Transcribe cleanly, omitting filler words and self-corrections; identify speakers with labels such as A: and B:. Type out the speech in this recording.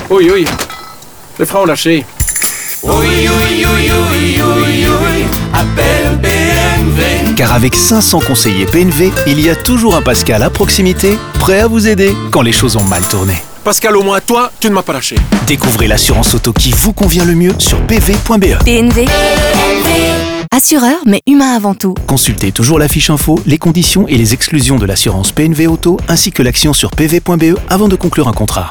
A: Oui, oui. Les freins ont lâché.
B: Oui, oui, oui, oui, oui, oui, appelle PNV.
C: Car avec 500 conseillers PNV, il y a toujours un Pascal à proximité, prêt à vous aider quand les choses ont mal tourné.
A: Pascal, au moins toi, tu ne m'as pas lâché.
C: Découvrez l'assurance auto qui vous convient le mieux sur pv.be.
D: PNV. Assureur, mais humain avant tout.
C: Consultez toujours la fiche info, les conditions et les exclusions de l'assurance PNV Auto ainsi que l'action sur pv.be avant de conclure un contrat.